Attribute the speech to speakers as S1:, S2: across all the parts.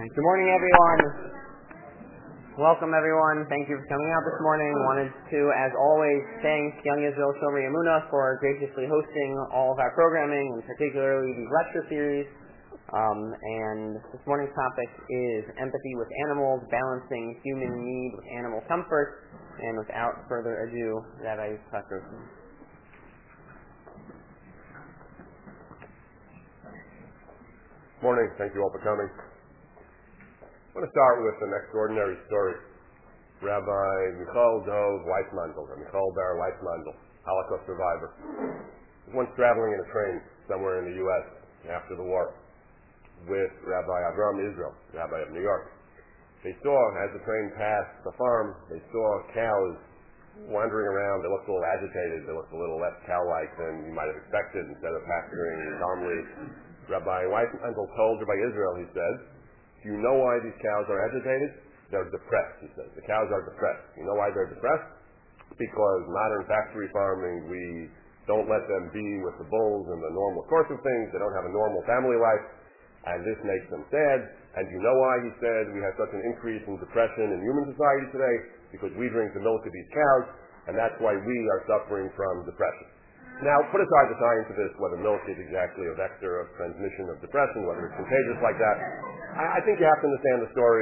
S1: Good morning, everyone. Welcome, everyone. Thank you for coming out this morning. Wanted to, as always, thank Young Israel Shomer Emunah for graciously hosting all of our programming, and particularly the lecture series. And this morning's topic is empathy with animals, balancing human need with animal comfort. And without further ado, Rabbi Yitzchak Grossman.
S2: Morning. Thank you all for coming. I want to start with an extraordinary story. Rabbi Michal Dov Weissmandl, or Michal Bar Weissmandl, Holocaust survivor, was once traveling in a train somewhere in the U.S. after the war with Rabbi Avraham Israel, Rabbi of New York. They saw, as the train passed the farm, they saw cows wandering around. They looked a little agitated. They looked a little less cow-like than you might have expected. Instead of pasturing calmly, Rabbi Weissmandl told Rabbi Israel, he said, "Do you know why these cows are agitated? They're depressed," he says. "The cows are depressed. You know why they're depressed? Because modern factory farming, we don't let them be with the bulls in the normal course of things. They don't have a normal family life, and this makes them sad. And you know why," he said, "we have such an increase in depression in human society today? Because we drink the milk of these cows, and that's why we are suffering from depression." Now, put aside the science of this, whether milk is exactly a vector of transmission of depression, whether it's contagious like that. I think you have to understand the story.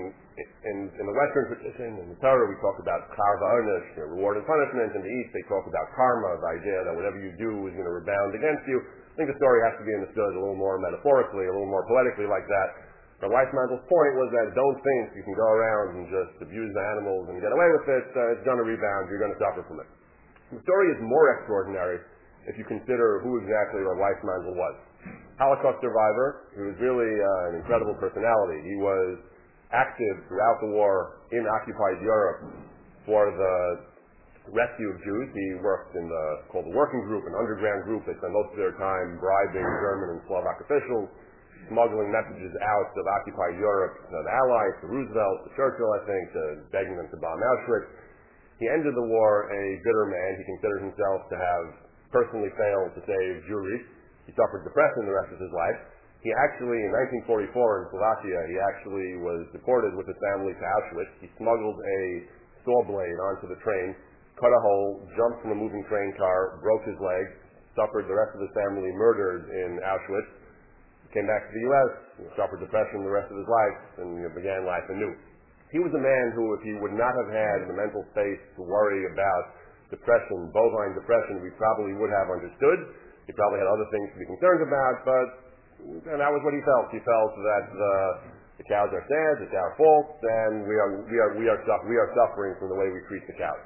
S2: In the Western tradition, in the Torah, we talk about char va'onesh, reward and punishment. In the East, they talk about karma, the idea that whatever you do is going to rebound against you. I think the story has to be understood a little more metaphorically, a little more poetically like that. But Weissmandl's point was that don't think you can go around and just abuse the animals and get away with it. It's going to rebound. You're going to suffer from it. The story is more extraordinary if you consider who exactly Rabbi Weissmandl was. Holocaust survivor. He was really an incredible personality. He was active throughout the war in occupied Europe for the rescue of Jews. He worked in called the Working Group, an underground group. They spent most of their time bribing German and Slovak officials, smuggling messages out of occupied Europe to the Allies, to Roosevelt, to Churchill, I think, begging them to bomb Auschwitz. He ended the war a bitter man. He considered himself to have personally failed to save Jewry. He suffered depression the rest of his life. He actually, in 1944 in Slovakia, he actually was deported with his family to Auschwitz. He smuggled a saw blade onto the train, cut a hole, jumped from a moving train car, broke his leg, suffered the rest of his family murdered in Auschwitz, came back to the U.S., suffered depression the rest of his life, and began life anew. He was a man who, if he would not have had the mental space to worry about depression, bovine depression, we probably would have understood. He probably had other things to be concerned about, and that was what he felt. He felt that the cows are sad, it's our fault, and we are suffering from the way we treat the cows.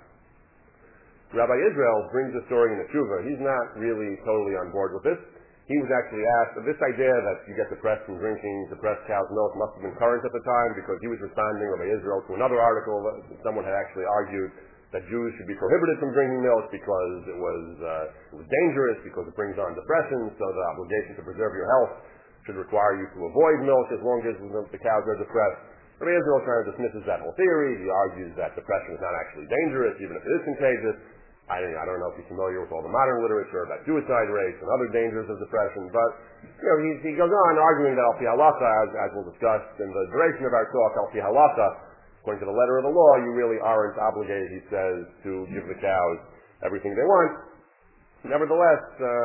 S2: Rabbi Israel brings the story in the Tshuva. He's not really totally on board with this. He was actually asked, this idea that you get depressed from drinking depressed cow's milk must have been current at the time, because he was responding, Rabbi Israel, to another article that someone had actually argued that Jews should be prohibited from drinking milk because it was dangerous, because it brings on depression, so the obligation to preserve your health should require you to avoid milk as long as the cows are depressed. Rabbi Israel kind of dismisses that whole theory. He argues that depression is not actually dangerous, even if it is contagious. I don't know if you're familiar with all the modern literature about suicide rates and other dangers of depression, but he goes on arguing that al pi halacha, as we'll discuss in the duration of our talk, al pi halacha, according to the letter of the law, you really aren't obligated, he says, to give the cows everything they want. Nevertheless,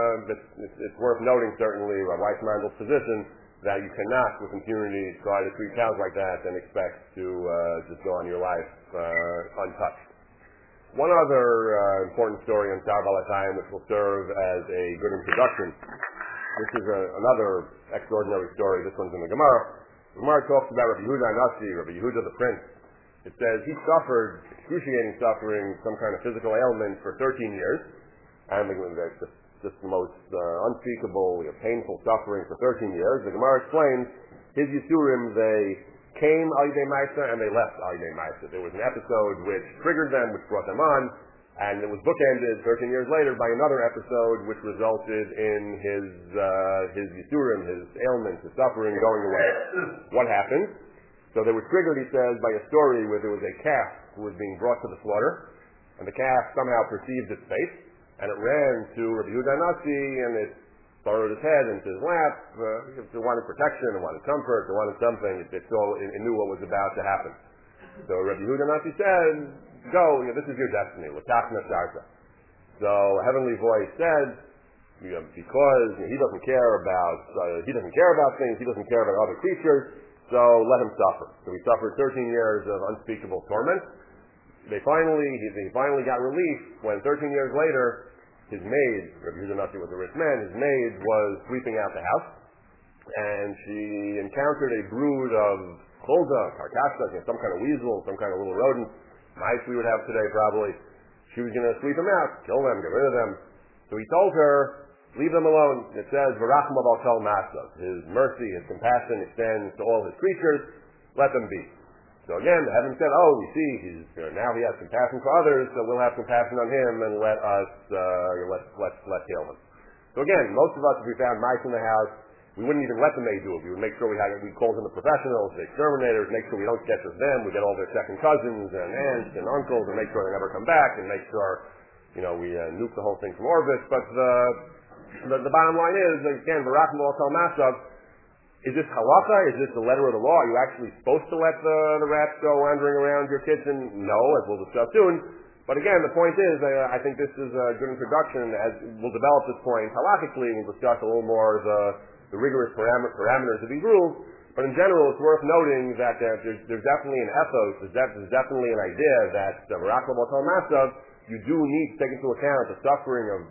S2: it's worth noting, certainly, Rabbi Weissmandl's position that you cannot, with impunity, try to treat cows like that and expect to just go on your life untouched. One other important story on Tzar Balatayim, which will serve as a good introduction. This is another extraordinary story. This one's in the Gemara. The Gemara talks about Rabbi Yehuda Anasi, Rabbi Yehuda the Prince. It says he suffered excruciating suffering, some kind of physical ailment for 13 years. And just the most unspeakable, painful suffering for 13 years. The Gemara explains his Yisurim, they came al yidei ma'isa and they left al yidei ma'isa. There was an episode which triggered them, which brought them on, and it was bookended 13 years later by another episode which resulted in his yisurim, his ailments, his suffering going away. What happened? So they were triggered, he says, by a story where there was a calf who was being brought to the slaughter, and the calf somehow perceived its fate, and it ran to Rabbi Yehuda Anasi, and it burrowed his head into his lap. It wanted protection, it wanted comfort, it wanted something. It knew what was about to happen. So Rabbi Yehuda Nasi said, go, this is your destiny. L'tachna sharta. So a heavenly voice said, because he doesn't care about things, he doesn't care about other creatures, so let him suffer. So he suffered 13 years of unspeakable torment. He finally got relief when 13 years later, his maid, Rabbi Yehuda Nasi was a rich man, his maid was sweeping out the house, and she encountered a brood of cholda, karkashas, some kind of weasel, some kind of little rodent, mice we would have today probably. She was going to sweep them out, kill them, get rid of them. So he told her, leave them alone. It says, V'rachma b'al kol ma'asav. His mercy, his compassion extends to all his creatures. Let them be. So again, the heavens said, we see, now he has compassion for others, so we'll have compassion on him and let's kill him. So again, most of us, if we found mice in the house, we wouldn't even let the maid do it. We would make sure we'd call in the professionals, the exterminators, make sure we don't get just them. We get all their second cousins and aunts and uncles and make sure they never come back and make sure, we nuke the whole thing from orbit. But the bottom line is, again, V'rachma b'al kol ma'asav, is this halacha? Is this the letter of the law? Are you actually supposed to let the rats go wandering around your kitchen? No, as we'll discuss soon. But again, the point is, I think this is a good introduction. As we'll develop this point halachically, we'll discuss a little more the rigorous parameters of these rules. But in general, it's worth noting that there's definitely an ethos, there's definitely an idea that V'rachma b'al kol ma'asav, you do need to take into account the suffering of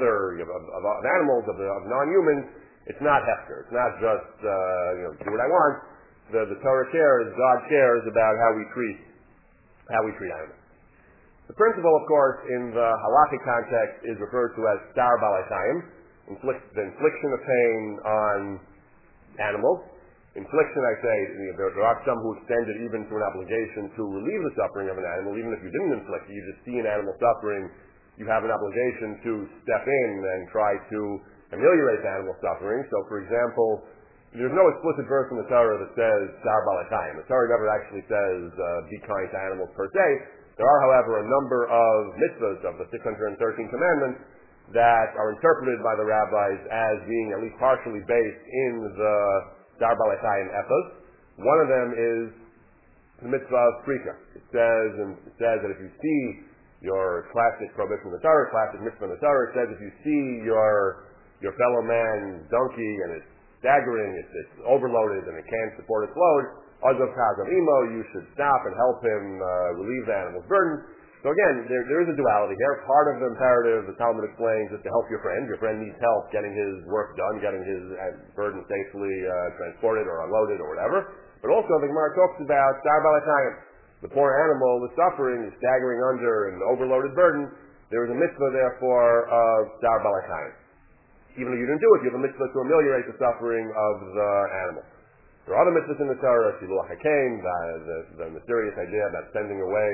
S2: animals, of non-humans. It's not hefker. It's not just do what I want. The Torah cares, God cares about how we treat animals. The principle, of course, in the halachic context is referred to as star balei chayim, the infliction of pain on animals. Infliction, I say, there are some who extend it even to an obligation to relieve the suffering of an animal. Even if you didn't inflict it, you just see an animal suffering, you have an obligation to step in and try to ameliorate the animal suffering. So, for example, there's no explicit verse in the Torah that says star balei chayim. The Torah never actually says be kind to animals per se. There are, however, a number of mitzvahs of the 613 commandments that are interpreted by the rabbis as being at least partially based in the star balei chayim ethos. One of them is the mitzvah of srika. It says that if you see your classic prohibition in the Torah, classic mitzvah in the Torah, it says if you see your fellow man's donkey and it's staggering, it's overloaded and it can't support its load, azav kazav imo, you should stop and help him relieve the animal's burden. So again, there is a duality here. Part of the imperative, the Talmud explains, is to help your friend. Your friend needs help getting his work done, getting his burden safely transported or unloaded or whatever. But also the Gemara talks about star balei chayim. The poor animal is suffering, is staggering under an overloaded burden. There is a mitzvah, therefore, of star balei chayim. Even though you didn't do it, you have a mitzvah to ameliorate the suffering of the animal. There are other mitzvahs in the Torah, Shiluach HaKein, the mysterious idea about sending away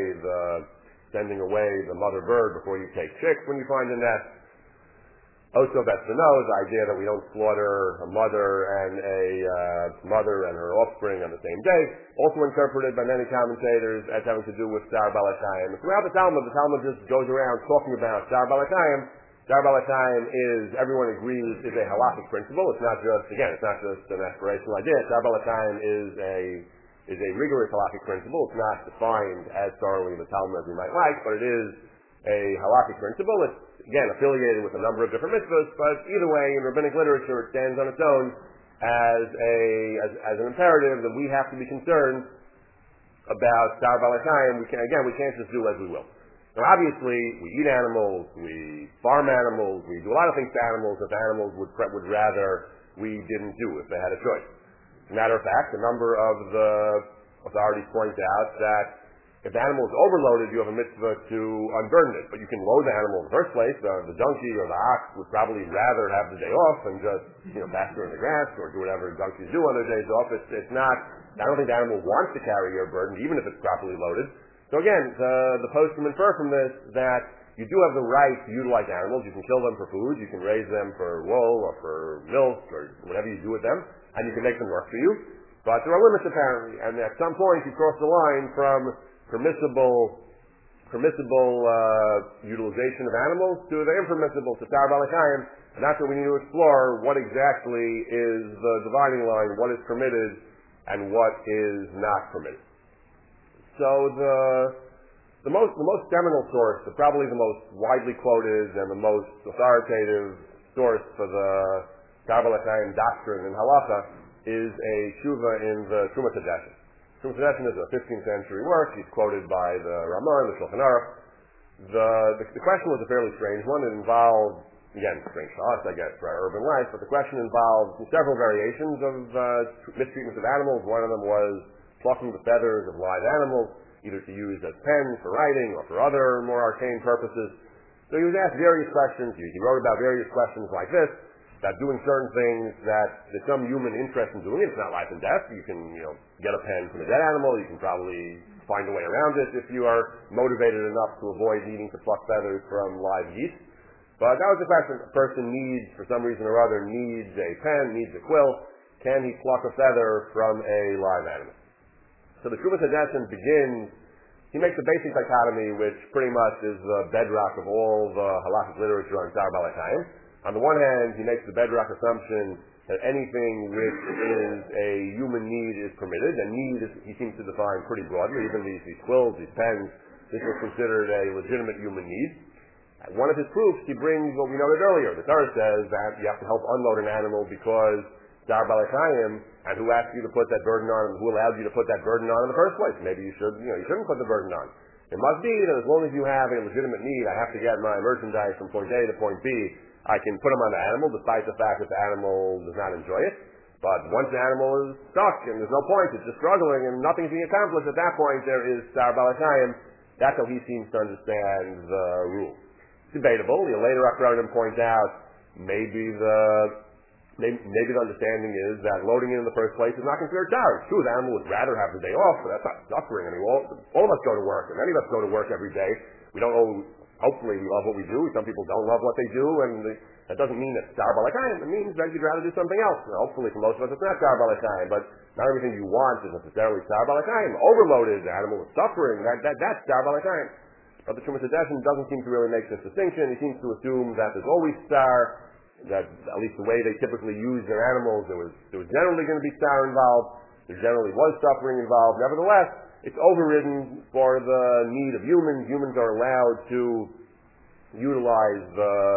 S2: the mother bird before you take chicks when you find a nest. Also, that's the idea that we don't slaughter a mother and her offspring on the same day. Also interpreted by many commentators as having to do with star balei chayim. Throughout the Talmud just goes around talking about star balei chayim. Star balei chayim is, everyone agrees, is a halachic principle. It's not just an aspirational idea. Star balei chayim is a rigorous halachic principle. It's not defined as thoroughly in the Talmud as we might like, but it is a halachic principle. It's, again, affiliated with a number of different mitzvahs, but either way, in rabbinic literature, it stands on its own as an imperative that we have to be concerned about star balei chayim. We can't just do as we will. Now, obviously, we eat animals, we farm animals, we do a lot of things to animals that animals would rather we didn't do if they had a choice. As a matter of fact, a number of the authorities point out that if the animal is overloaded, you have a mitzvah to unburden it. But you can load the animal in the first place. The donkey or the ox would probably rather have the day off and just pasture in the grass or do whatever donkeys do on their days off. It's not. I don't think the animal wants to carry your burden, even if it's properly loaded. So again, the postscript infer from this that you do have the right to utilize animals. You can kill them for food. You can raise them for wool or for milk or whatever you do with them, and you can make them work for you. But there are limits apparently, and at some point you cross the line from permissible permissible utilization of animals to the impermissible, to Tzar Baalei Chayim, and that's what we need to explore, what exactly is the dividing line, what is permitted and what is not permitted. So the most seminal source, probably the most widely quoted and the most authoritative source for the Tzar Baalei Chayim doctrine in halacha is a shuva in the Trumas Hadeshen. Trumas Hadeshen is a 15th century work. He's quoted by the Ramah and the Shulchan Aruch. The question was a fairly strange one. It involved, again, strange to us, I guess, for our urban life, but the question involved several variations of mistreatments of animals. One of them was plucking the feathers of live animals, either to use as pens for writing or for other more arcane purposes. So he was asked various questions. He wrote about various questions like this, that doing certain things that there's some human interest in doing. It's not life and death. You can, get a pen from a dead animal. You can probably find a way around it if you are motivated enough to avoid needing to pluck feathers from live geese. But that was the question. A person needs, for some reason or other, needs a pen, needs a quill. Can he pluck a feather from a live animal? So the Trumas Hadeshen begins, he makes a basic dichotomy, which pretty much is the bedrock of all the halachic literature on Tzar Baalei Chayim. On the one hand, he makes the bedrock assumption that anything which is a human need is permitted, and need he seems to define pretty broadly. Even these quills, these pens, this was considered a legitimate human need. One of his proofs, he brings what we noted earlier. The Torah says that you have to help unload an animal because Tzar Baalei Chayim, and who asked you to put that burden on, and who allowed you to put that burden on in the first place? Maybe you shouldn't put the burden on. It must be that as long as you have a legitimate need, I have to get my merchandise from point A to point B, I can put them on the animal, despite the fact that the animal does not enjoy it. But once the animal is stuck and there's no point, it's just struggling and nothing's being accomplished, at that point there is Tzar Baalei Chayim. That's how he seems to understand the rule. It's debatable. The later Akronim points out maybe the understanding is that loading it in the first place is not considered tzar. It's true, the animal would rather have the day off, but that's not suffering. I mean, all of us go to work, and many of us go to work every day. We don't always, hopefully we love what we do. Some people don't love what they do, and that doesn't mean that Tzar Baalei Chayim. It means that you'd rather do something else. And hopefully for most of us it's not Tzar Baalei Chayim, but not everything you want is necessarily Tzar Baalei Chayim. Overloaded, the animal is suffering, that's Tzar Baalei Chayim. But the Trumas Hadeshen doesn't seem to really make this distinction. He seems to assume that there's always tzar, that at least the way they typically use their animals, there was generally going to be tzar involved. There generally was suffering involved. Nevertheless, it's overridden for the need of humans. Humans are allowed to utilize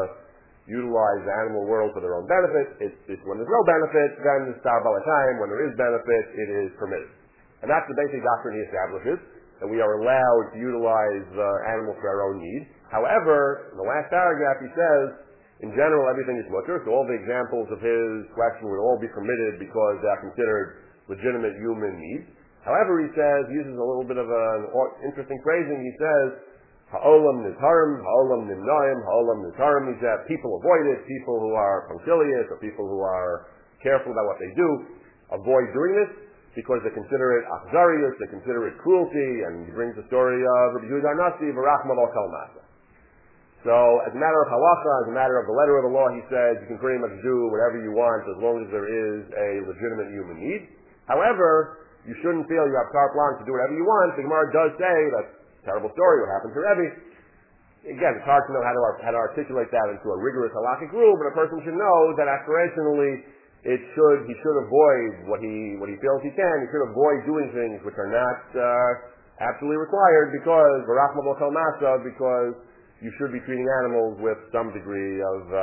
S2: the animal world for their own benefit. It's when there's no benefit, then it's Tzar Baalei Chayim. When there is benefit, it is permitted. And that's the basic doctrine he establishes, that we are allowed to utilize the animal for our own needs. However, in the last paragraph he says, in general, everything is mutter, so all the examples of his question would all be permitted because they are considered legitimate human needs. However, he says, he uses a little bit of an interesting phrasing. He says, ha'olam nizharim, ha'olam nimnaim, ha'olam nizharim. He says, people avoid it, people who are punctilious, or people who are careful about what they do, avoid doing this because they consider it achzarius, they consider it cruelty, and he brings the story of Rabbi Yehuda Nasi, v'rachma lo kol masa. So, as a matter of halacha, as a matter of the letter of the law, he says you can pretty much do whatever you want as long as there is a legitimate human need. However, you shouldn't feel you have carte blanche to do whatever you want. The Gemara does say, that's a terrible story, what happened to Rebbe. Again, it's hard to know how to articulate that into a rigorous halachic rule, but a person should know that aspirationally he should avoid what he feels he can. He should avoid doing things which are not absolutely required because v'rachma lo kol masa, because you should be treating animals with some degree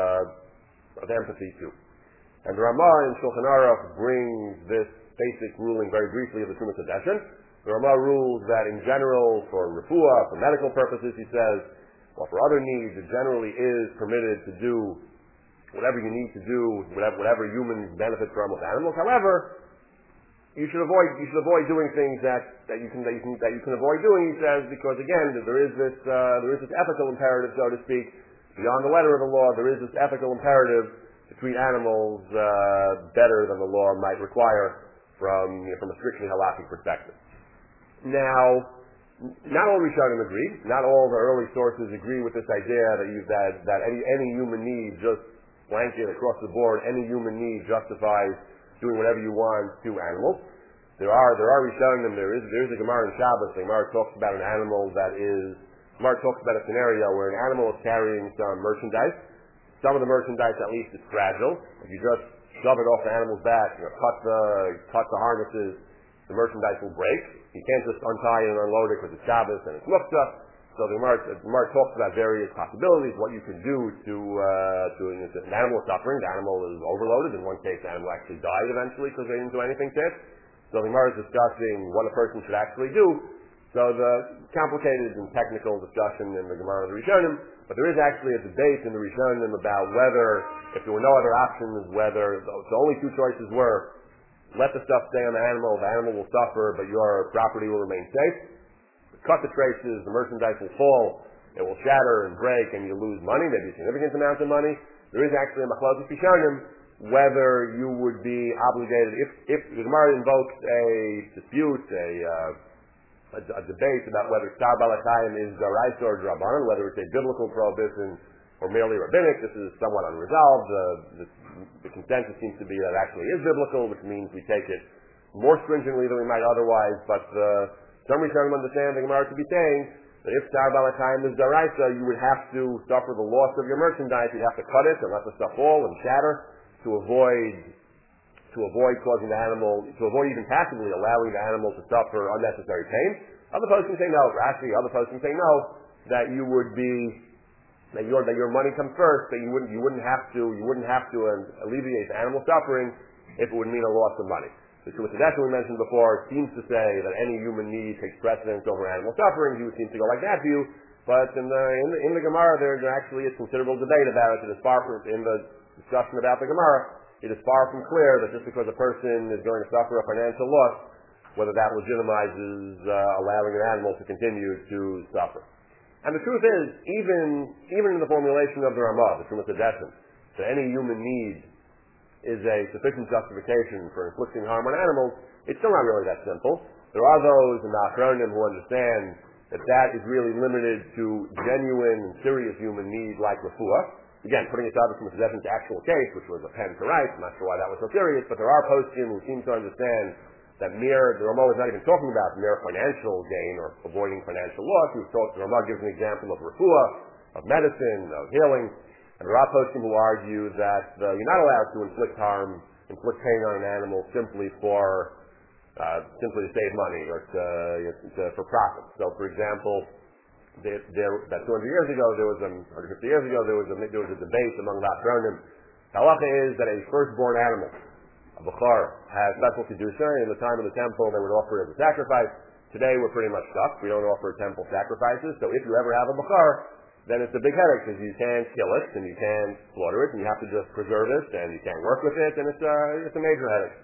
S2: of empathy too. And the Ramah in Shulchan Aruch brings this basic ruling very briefly of the Trumas Hadeshen. The Ramah rules that in general, for refuah, for medical purposes, he says, or for other needs, it generally is permitted to do whatever you need to do, whatever humans benefit from with animals. However, you should avoid doing things that you can avoid doing, he says, because again, there is this ethical imperative, so to speak, beyond the letter of the law. There is this ethical imperative to treat animals better than the law might require from a strictly halachic perspective. Now, not all Rishonim agree. Not all the early sources agree with this idea that any human need, just blanket across the board, any human need justifies doing whatever you want to animals. There are Rishonim. There is a Gemara in Shabbos. The Gemara talks about an animal that is Gemara talks about a scenario where an animal is carrying some merchandise. Some of the merchandise, at least, is fragile. If you just shove it off the animal's back, cut the harnesses, the merchandise will break. You can't just untie it and unload it because it's Shabbos and it's muktzah. So the Gemara talks about various possibilities, what you can do to an animal is suffering. The animal is overloaded. In one case, the animal actually died eventually because they didn't do anything to it. So the Gemara is discussing what a person should actually do. So the complicated and technical discussion in the Gemara of the Rishonim, but there is actually a debate in the Rishonim about whether, if there were no other options, whether the only two choices were, let the stuff stay on the animal will suffer, but your property will remain safe. Cut the traces, the merchandise will fall, it will shatter and break, and you lose money, maybe a significant amount of money. There is actually a machlokes rishonim whether you would be obligated, if the Gemara invokes a dispute, a debate about whether Star Balakayim is Daraisa or Drabanan, whether it's a biblical prohibition or merely rabbinic. This is somewhat unresolved. The consensus seems to be that it actually is biblical, which means we take it more stringently than we might otherwise, but some Rishonim understand the Gemara to be saying that if Star Balakayim is Daraisa, you would have to suffer the loss of your merchandise. You'd have to cut it and let the stuff fall and shatter to avoid causing the animal, to avoid even passively allowing the animal to suffer unnecessary pain. Other folks can say no. Rashi, other folks can say no, that you would be, that your money comes first, that you wouldn't have to alleviate the animal suffering if it would mean a loss of money. The Shumas Hadesha we mentioned before seems to say that any human need takes precedence over animal suffering. He would seem to go like that view, but in the Gemara there actually is considerable debate about it. It is far from, in the discussion about the Gemara, it is far from clear that just because a person is going to suffer a financial loss, whether that legitimizes allowing an animal to continue to suffer. And the truth is, even in the formulation of the Ramah, the Shumas Hadesha, that any human need is a sufficient justification for inflicting harm on animals, it's still not really that simple. There are those in the Achronim who understand that is really limited to genuine and serious human need like refuah. Again, putting aside from the Hadesha's actual case, which was a pen to write, I'm not sure why that was so serious, but there are poskim who seem to understand that the Ramah is not even talking about mere financial gain or avoiding financial loss. The Ramah gives an example of refuah, of medicine, of healing. And there are poskim who argue that you're not allowed to inflict pain on an animal simply to save money or for profit. So, for example, about 200 years ago, 150 years ago, there was a debate among the Achronim. The halacha is that a firstborn animal, a bachar, has special kedusha. In the time of the temple, they would offer it as a sacrifice. Today, we're pretty much stuck. We don't offer temple sacrifices. So, if you ever have a bachar, then it's a big headache because you can't kill it and you can't slaughter it and you have to just preserve it and you can't work with it, and it's a major headache.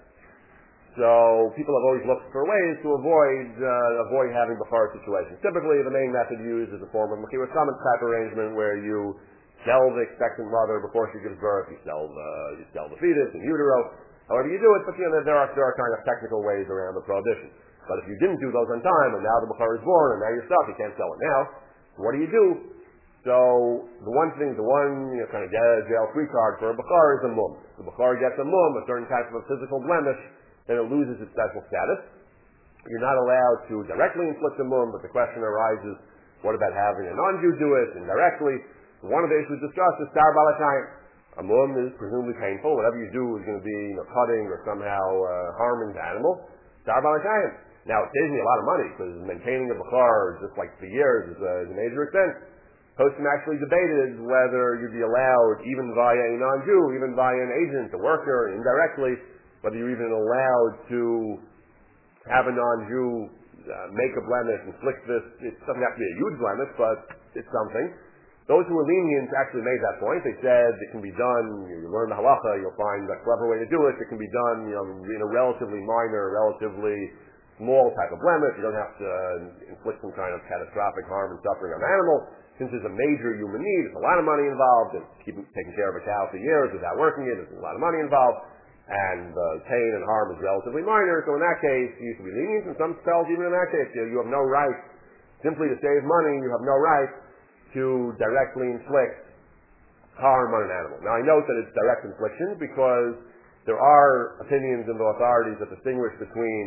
S2: So people have always looked for ways to avoid having bachar situations. Typically, the main method used is a form of Mechira Summit type arrangement where you sell the expectant mother before she gives birth. You sell the fetus in utero. However you do it, but there are kind of technical ways around the prohibition. But if you didn't do those on time and now the bachar is born and now you're stuck, you can't sell it now. What do you do? So the one kind of jail-free card for a bachar is a mum. If the bachar gets a mum, a certain type of a physical blemish, then it loses its special status. You're not allowed to directly inflict a mum, but the question arises, what about having a non-Jew do it indirectly? One of the issues discussed is Star Balakayim. A mum is presumably painful. Whatever you do is going to be cutting or somehow harming the animal. Star Balakayim. Now, it saves me a lot of money because maintaining a bachar just like for years is a major expense. Poskim actually debated whether you'd be allowed, even via a non-Jew, even via an agent, a worker, indirectly, whether you're even allowed to have a non-Jew make a blemish, inflict this. It doesn't have to be a huge blemish, but it's something. Those who were lenient actually made that point. They said it can be done, you learn the halacha, you'll find a clever way to do it. It can be done in a relatively minor, relatively small type of blemish. You don't have to inflict some kind of catastrophic harm and suffering on the animal. Since there's a major human need, there's a lot of money involved, and taking care of a cow for years without working it, there's a lot of money involved, and pain and harm is relatively minor, so in that case, you can be lenient, and some spells, even in that case, you have no right, simply to save money, you have no right to directly inflict harm on an animal. Now, I note that it's direct infliction, because there are opinions in the authorities that distinguish between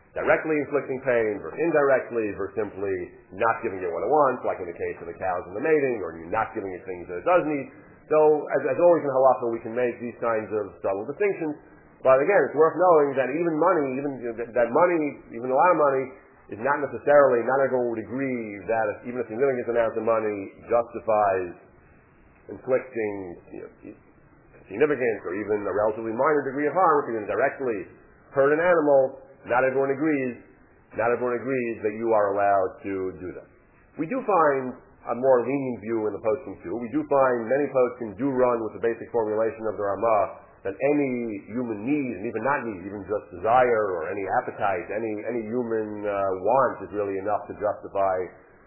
S2: directly inflicting pain versus indirectly versus simply not giving it what it wants, like in the case of the cows and the mating, or you not giving it things that it does need. So, as always in halacha, we can make these kinds of subtle distinctions. But again, it's worth knowing that even money, even a lot of money, is not necessarily, not everyone would agree that even a significant amount of money justifies inflicting significant or even a relatively minor degree of harm. If you're going to directly hurt an animal, not everyone agrees that you are allowed to do that. We do find a more lenient view in the poskim too. We do find many poskim do run with the basic formulation of the Ramah that any human need, and even not need, even just desire or any appetite, any human want is really enough to justify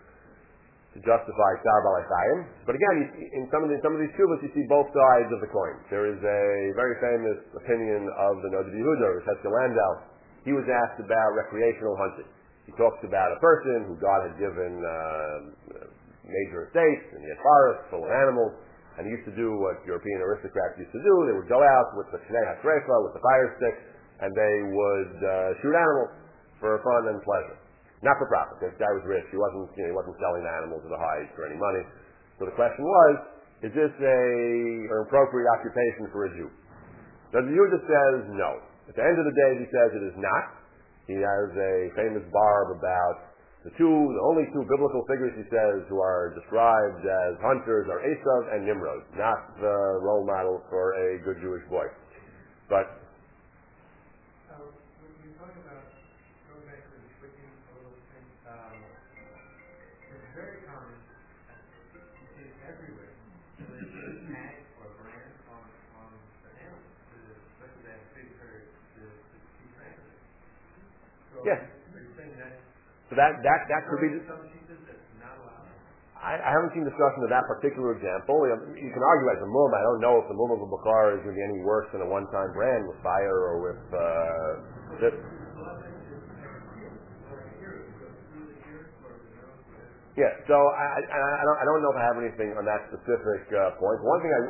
S2: Tsar Balei Chayim. But again, in some of these tshuvos, you see both sides of the coin. There is a very famous opinion of the Noda B'Yehuda, Rishon Landau. He was asked about recreational hunting. He talks about a person who God had given major estates, and he had forests full of animals. And he used to do what European aristocrats used to do. They would go out with the shnei hashrefa, with the fire stick, and they would shoot animals for fun and pleasure. Not for profit. This guy was rich. He wasn't selling the animals or the hides for any money. So the question was, is this an appropriate occupation for a Jew? The Yehuda says no. At the end of the day, he says it is not. He has a famous barb about the only two biblical figures, he says, who are described as hunters are Esav and Nimrod, not the role model for a good Jewish boy. But
S3: when you talk about going back to the switching a little thing, it's very common. You see it everywhere. There's a tag or brand on the animal, especially that big herd, the key brand. So
S2: yes.
S3: are you saying that?
S2: So that could be.
S3: Some cheeses that's not allowed.
S2: I haven't seen discussion of that particular example. You can argue as a mum. I don't know if the mum of a bakar is going to be any worse than a one-time brand with fire or with. Yeah. So I don't know if I have anything on that specific point. One thing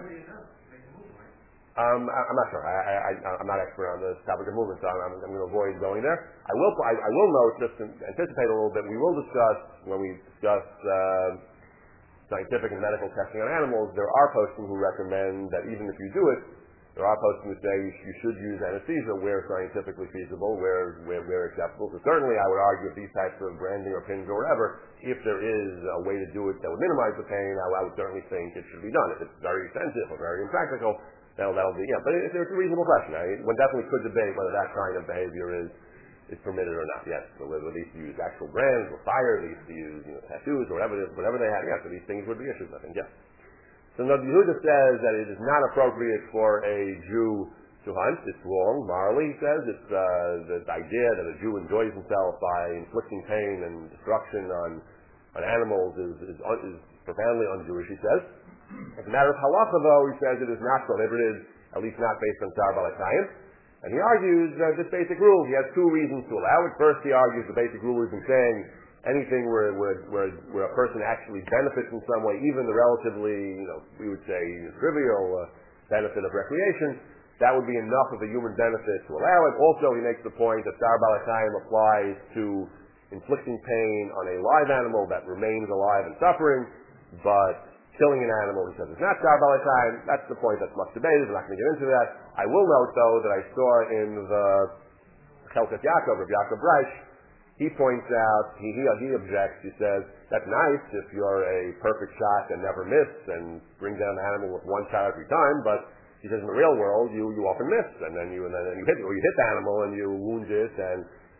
S2: I'm not sure. I'm not expert on this topic of movement, so I'm going to avoid going there. I will note, just to anticipate a little bit, we will discuss, when we discuss scientific and medical testing on animals, there are poskim who recommend that even if you do it, there are poskim who say you should use anesthesia where scientifically feasible, where acceptable. So certainly I would argue if these types of branding or pins or whatever, if there is a way to do it that would minimize the pain, I would certainly think it should be done. If it's very expensive or very impractical, that'll be, yeah. But it's a reasonable question. One definitely could debate whether that kind of behavior is permitted or not. Yes. So whether they used to use actual brands or fire, they used to use tattoos or whatever they had. Yes. So these things would be issues, I think. Yes. So Noda B'Yehuda says that it is not appropriate for a Jew to hunt. It's wrong morally. He says it's the idea that a Jew enjoys himself by inflicting pain and destruction on animals is profoundly un-Jewish. He says. As a matter of halacha, though, he says it is not prohibited, at least not based on Tsar Balei Chayim. And he argues this basic rule. He has two reasons to allow it. First, he argues the basic rule we've been saying, anything where a person actually benefits in some way, even the relatively, we would say, trivial benefit of recreation, that would be enough of a human benefit to allow it. Also, he makes the point that Tsar Balei Chayim applies to inflicting pain on a live animal that remains alive and suffering, but killing an animal, he says, is not Tsar Balei Chayim. That's the point that's much debated. We're not going to get into that. I will note, though, that I saw in the Chelkas Yaakov, of Yaakov Reich, he points out, he objects, he says, that's nice if you're a perfect shot and never miss and bring down the animal with one shot every time, but he says in the real world, you often miss, and then you hit the animal and you wound it, and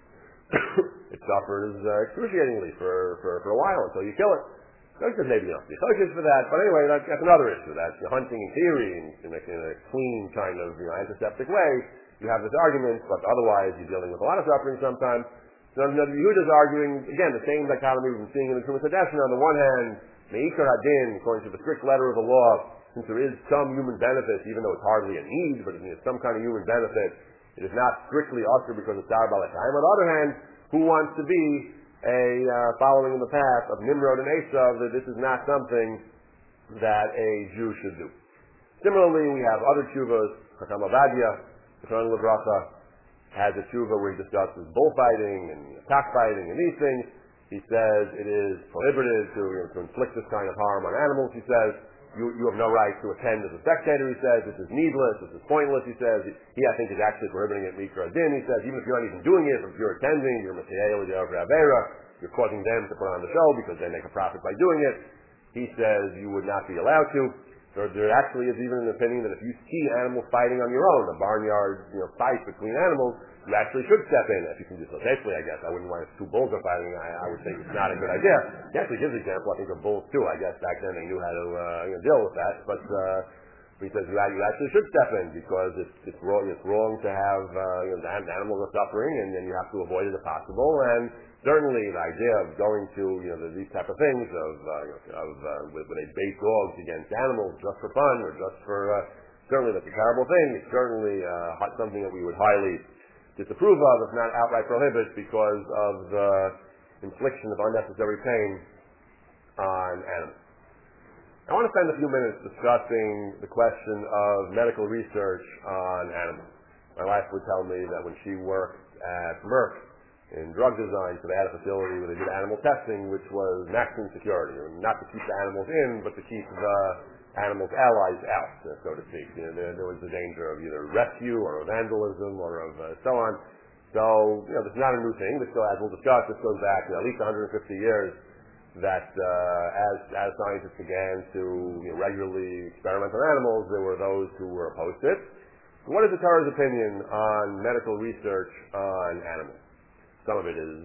S2: it suffers excruciatingly for a while until you kill it. So he says maybe you don't be choshesh for that, but anyway, that's another issue. That's hunting in theory in a clean kind of antiseptic way. You have this argument, but otherwise you're dealing with a lot of suffering sometimes. So Noda B'Yehuda is arguing again the same dichotomy we've been seeing in the Trumas Hadeshin. On the one hand, meikar hadin, according to the strict letter of the law, since there is some human benefit, even though it's hardly a need, but it's some kind of human benefit, it is not strictly usher because of Tsar Balei Chayim. On the other hand, who wants to be following in the path of Nimrod and Esav, that this is not something that a Jew should do. Similarly, we have other tshuvas, Chacham Avadia, Zichron Livracha. has a tshuva where he discusses bullfighting and cockfighting and these things. He says it is prohibited to inflict this kind of harm on animals. He says you have no right to attend as a spectator. He says this is needless, this is pointless. He says he, I think, is actually prohibiting it mikra din. He says even if you're not even doing it, if you're attending, you're Messiah Avera, you're causing them to put on the show because they make a profit by doing it. He says you would not be allowed to. There actually is even an opinion that if you see animals fighting on your own, a barnyard fight between animals, you actually should step in if you can do so safely, I guess. I wouldn't want if two bulls are fighting. I would think it's not a good idea. He actually gives an example, I think, of bulls too. I guess back then they knew how to deal with that. But he says you actually should step in because it's wrong to have the animals are suffering and you have to avoid it if possible. And certainly the idea of going to these type of things when they bait dogs against animals just for fun or just for certainly that's a terrible thing. It's certainly something that we would highly disapprove of, if not outright prohibit, because of the infliction of unnecessary pain on animals. I want to spend a few minutes discussing the question of medical research on animals. My wife would tell me that when she worked at Merck in drug design, so they had a facility where they did animal testing, which was maximum security, not to keep the animals in, but to keep the animals' allies out, so to speak. There was the danger of either rescue or of vandalism or of so on. So, this is not a new thing. As we'll discuss, this goes back at least 150 years that as scientists began to regularly experiment on animals, there were those who were opposed to it. So what is the Torah's opinion on medical research on animals? Some of it is,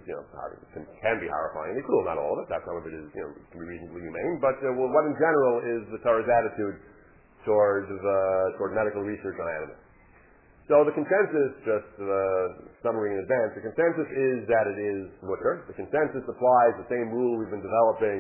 S2: can be horrifyingly cruel. Not all of it. Some of it is, can be reasonably humane. But what in general is the Torah's attitude toward medical research on animals? So the consensus, just summary in advance, the consensus is that it is mutter. The consensus applies the same rule we've been developing.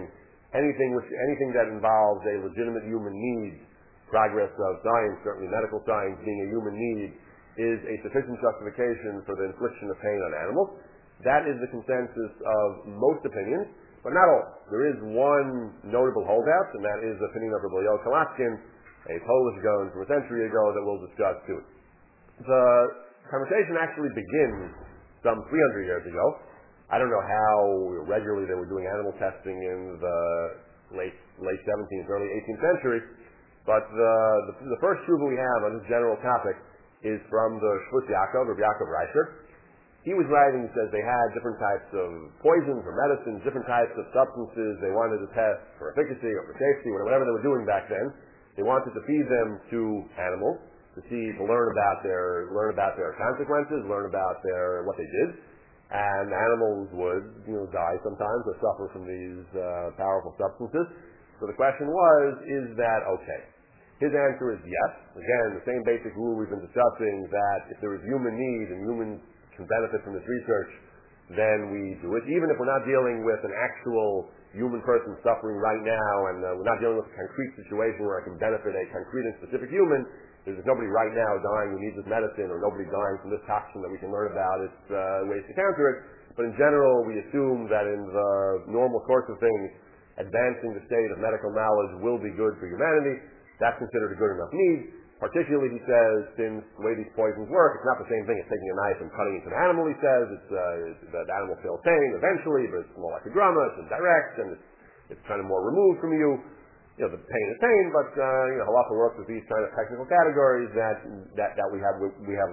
S2: Anything that involves a legitimate human need, progress of science, certainly medical science being a human need, is a sufficient justification for the infliction of pain on animals. That is the consensus of most opinions, but not all. There is one notable holdout, and that is the opinion of Rabbi Yoel Kalatkin, a Polish Gaon from a century ago that we'll discuss too. The conversation actually begins some 300 years ago. I don't know how regularly they were doing animal testing in the late 17th, early 18th century, but the first tshuva we have on this general topic is from the Shvus Yaakov, Rabbi Yaakov Reicher. He was writing, he says they had different types of poisons or medicines, different types of substances they wanted to test for efficacy or for safety, whatever they were doing back then. They wanted to feed them to animals to learn about their consequences, learn about what they did. And animals would, die sometimes or suffer from these powerful substances. So the question was, is that okay? His answer is yes. Again, the same basic rule we've been discussing, that if there is human need and humans can benefit from this research, then we do it. Even if we're not dealing with an actual human person suffering right now, and we're not dealing with a concrete situation where I can benefit a concrete and specific human, there's nobody right now dying who needs this medicine, or nobody dying from this toxin that we can learn about. It's ways to counter it. But in general, we assume that in the normal course of things, advancing the state of medical knowledge will be good for humanity. That's considered a good enough need. Particularly, he says, since the way these poisons work, it's not the same thing as taking a knife and cutting into an animal, he says. The animal feels pain eventually, but it's more like a grama, it's indirect, and it's kind of more removed from you. The pain is pain, but halacha works with these kind of technical categories that we have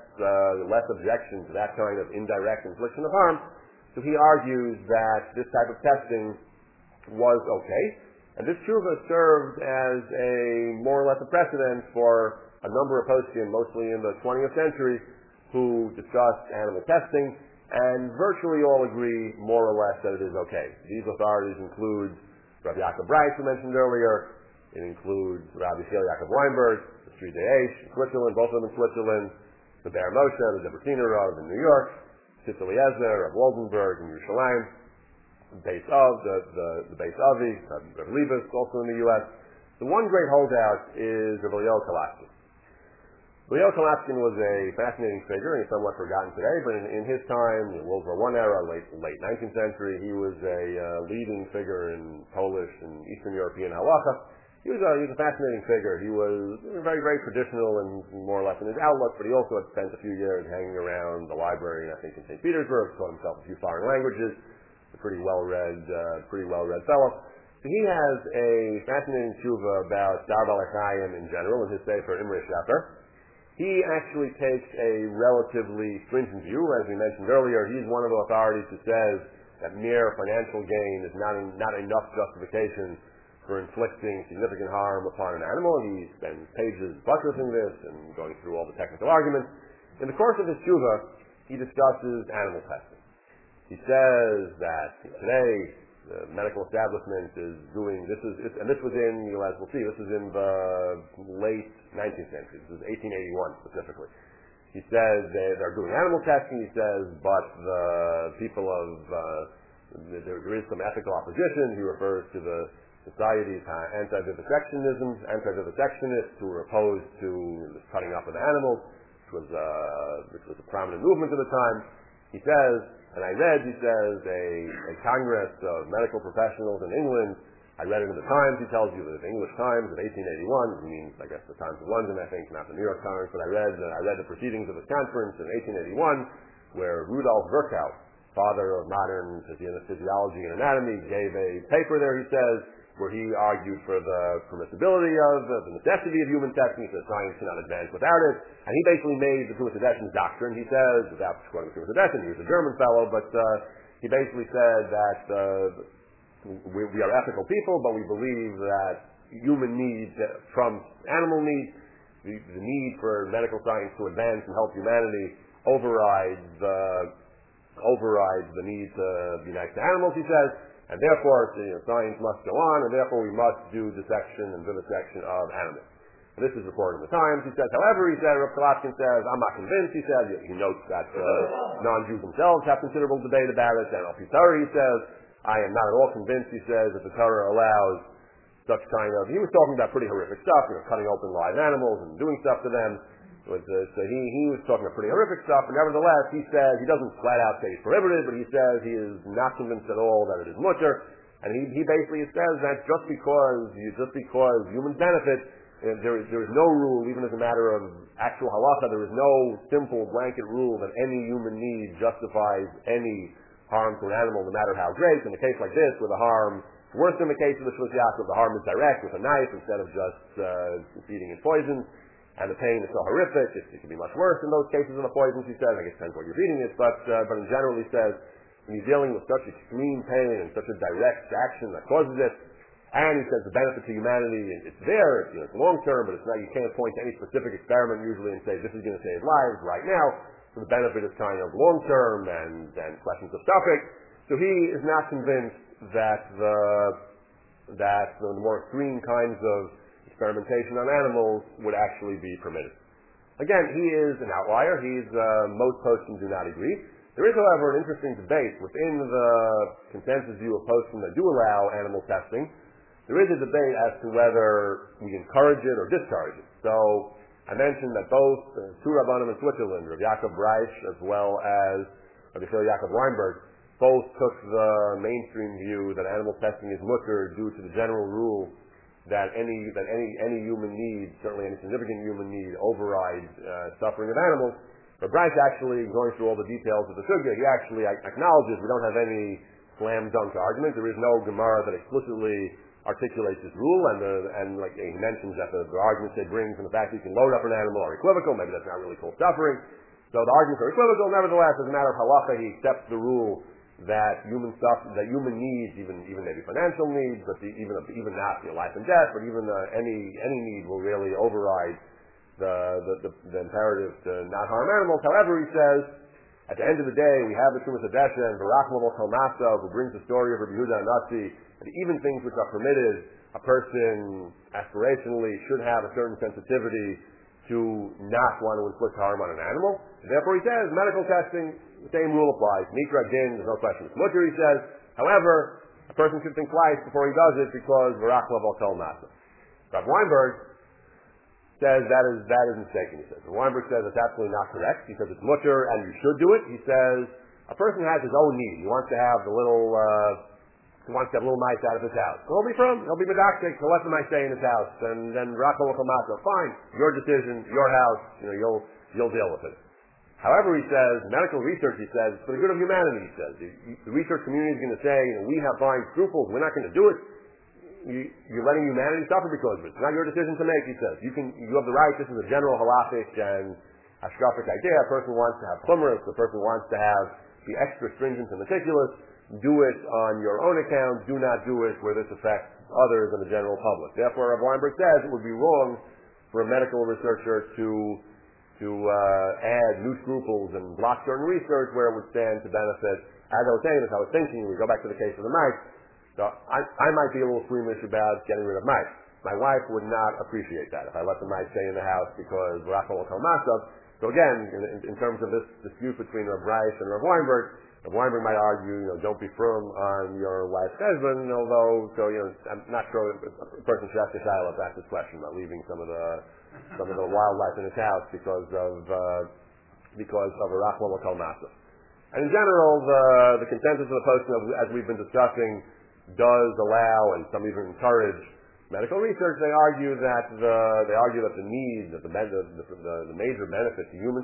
S2: less objection to that kind of indirect infliction of harm. So he argues that this type of testing was okay. And this tshuva served as a more or less a precedent for a number of poskim, mostly in the 20th century, who discussed animal testing, and virtually all agree more or less that it is okay. These authorities include Rabbi Yaakov Bryce, who mentioned earlier. It includes Rabbi Shel Yaakov Weinberg, the Street Eish in Switzerland, both of them in Switzerland, the Be'er Moshe, the Debreciner Rav in New York, Tzitz Eliezer of Waldenberg in Yerushalayim, the Beis Avi, Rav Libas, also in the U.S. The one great holdout is Rabbi Yoel Kalatkin. Rabbi Yoel Kalatkin was a fascinating figure, and he's somewhat forgotten today, but in his time, in World War I era, late 19th century, he was a leading figure in Polish and Eastern European halacha. he was a fascinating figure. He was very, very traditional and more or less in his outlook, but he also had spent a few years hanging around the library, I think, in St. Petersburg, taught himself a few foreign languages, a pretty well-read fellow. So he has a fascinating tshuva about Dar Balachayim in general in his sefer Imre Shefer. He actually takes a relatively stringent view. As we mentioned earlier, he's one of the authorities who says that mere financial gain is not enough justification for inflicting significant harm upon an animal. He spends pages buttressing this and going through all the technical arguments. In the course of his tshuva, he discusses animal testing. He says that today the medical establishment is doing and this was in, as we'll see, this is in the late 19th century. This is 1881 specifically. He says they're doing animal testing. He says, but the people there is some ethical opposition. He refers to the society's anti-vivisectionists who were opposed to the cutting up of the animals, which was a prominent movement at the time. He says, and I read, he says, a congress of medical professionals in England. I read it in the Times. He tells you that the English Times in 1881, he means, I guess, the Times of London, I think, not the New York Times, but I read the proceedings of this conference in 1881, where Rudolf Virchow, father of modern physiology and anatomy, gave a paper there, he says, where he argued for the permissibility of the necessity of human testing. He says science cannot advance without it. And he basically made the prima sedation doctrine. He says, without quoting prima sedation, he was a German fellow, but he basically said that we are ethical people, but we believe that human needs trumps animal needs. The need for medical science to advance and help humanity overrides the need to be nice to animals, he says. And therefore, science must go on, and therefore we must do dissection and vivisection of animals. And this is reported in the Times. He says, however, Rav Salatkin says, I'm not convinced. He says, he notes that non-Jews themselves have considerable debate about it. And Al-Pi Torah, he says, I am not at all convinced, he says, that the Torah allows such kind of, he was talking about pretty horrific stuff, cutting open live animals and doing stuff to them. So he was talking about pretty horrific stuff, but nevertheless, he says, he doesn't flat out say it's prohibited, but he says he is not convinced at all that it is mutter, and he basically says that just because humans benefit, there is no rule, even as a matter of actual halacha, there is no simple blanket rule that any human need justifies any harm to an animal, no matter how great. In a case like this, where the harm, worse than the case of the Shvus Yaakov, the harm is direct with a knife instead of just feeding it poison. And the pain is so horrific, it can be much worse in those cases of the poisons, he says. I guess it depends what you're feeding it, but in general he says, when you're dealing with such extreme pain and such a direct action that causes it, and he says the benefit to humanity, it's there, it's long term, but it's not, you can't point to any specific experiment usually and say this is going to save lives right now, so the benefit is kind of long term and questions of topic. So he is not convinced that the more extreme kinds of experimentation on animals would actually be permitted. Again, he is an outlier. Most poskim do not agree. There is, however, an interesting debate within the consensus view of poskim that do allow animal testing. There is a debate as to whether we encourage it or discourage it. So I mentioned that both two Rabbanim in Switzerland, Rav Yaakov Reich as well as Rav Yaakov Weinberg, both took the mainstream view that animal testing is mutter due to the general rule that any human need, certainly any significant human need, overrides suffering of animals. But Bryce actually, going through all the details of the sugya, he actually acknowledges we don't have any slam dunk argument. There is no Gemara that explicitly articulates this rule, and like he mentions that the arguments they bring from the fact that you can load up an animal are equivocal. Maybe that's not really called suffering. So the arguments are equivocal. Nevertheless, as a matter of halacha, he accepts the rule that human needs, even maybe financial needs, but even not life and death, but even any need will really override the imperative to not harm animals. However, he says, at the end of the day, we have the Trumas Hadesha and Barak Mabal Kalmasa, who brings the story of Rabbi Yehuda Hanassi, and even things which are permitted, a person aspirationally should have a certain sensitivity to not want to inflict harm on an animal. And therefore, he says, medical testing, the same rule applies. Mikra din, there's no question. It's mutter, he says. However, a person should think twice before he does it because Barak Laval Tel Nasa. Rav Weinberg says that is mistaken, he says. Rav Weinberg says it's absolutely not correct because it's mutter and you should do it. He says a person has his own need. He wants to have the little He wants to have little mice out of his house. Where'll he be from? He'll be medactic. He'll let the mice stay in his house, and then Rachel will come out. Fine, your decision, your house. You'll deal with it. However, he says, medical research, he says, for the good of humanity, he says. The research community is going to say, we have fine scruples, we're not going to do it. You're letting humanity suffer because of it. It's not your decision to make, he says. You have the right, this is a general halachic and hashkafic idea. A person wants to have chumrah, the person wants to be extra stringent and meticulous. Do it on your own account. Do not do it where this affects others and the general public. Therefore, Rav Weinberg says it would be wrong for a medical researcher to add new scruples and block certain research where it would stand to benefit. As I was saying, as I was thinking, we go back to the case of the mice. So I might be a little squeamish about getting rid of mice. My wife would not appreciate that if I let the mice stay in the house because Rachel will come masav. So again, in terms of this dispute between Rav Bryce and Rav Weinberg might argue, don't be firm on your wife's husband, although, I'm not sure a person should ask a child ask this question about leaving some of the wildlife in his house because of a Rachel will come masav. And in general, the consensus of the posting, as we've been discussing, does allow and some even encourage medical research. They argue that the need, that the major benefit to human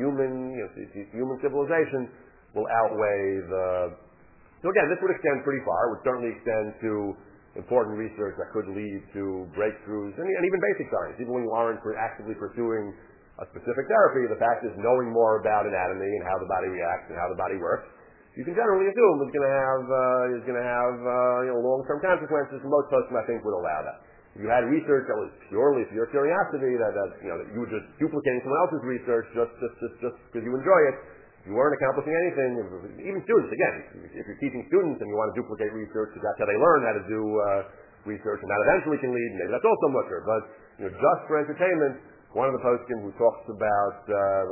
S2: civilization will outweigh the. So again, this would extend pretty far. It would certainly extend to important research that could lead to breakthroughs and even basic science. Even when you aren't actively pursuing a specific therapy, the fact is knowing more about anatomy and how the body reacts and how the body works, you can generally assume is going to have long-term consequences. And most folks, I think, would allow that. If you had research that was purely for your curiosity, that you were just duplicating someone else's research just because you enjoy it, you weren't accomplishing anything. Even students, again, if you're teaching students and you want to duplicate research, because that's how they learn how to do research, and that eventually can lead. Maybe that's also mutter, but just for entertainment. One of the poskim who talks about